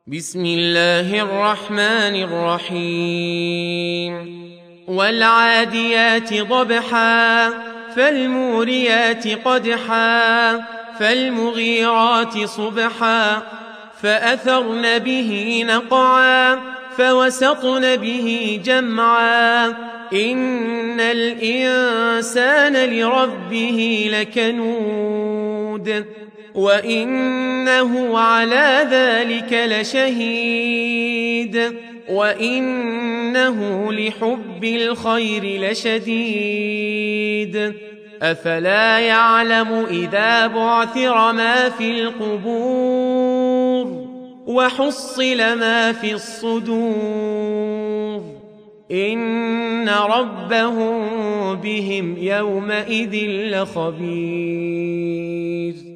بسم الله الرحمن الرحيم والعاديات ضبحا فالموريات قدحا فالمغيرات صبحا فأثرن به نقعا فوسطن به جمعا إن الإنسان لربه لكنود وإنه على ذلك لشهيد وإنه لحب الخير لشديد أفلا يعلم إذا بعثر ما في القبور وحصل ما في الصدور إن ربهم بهم يومئذ لخبير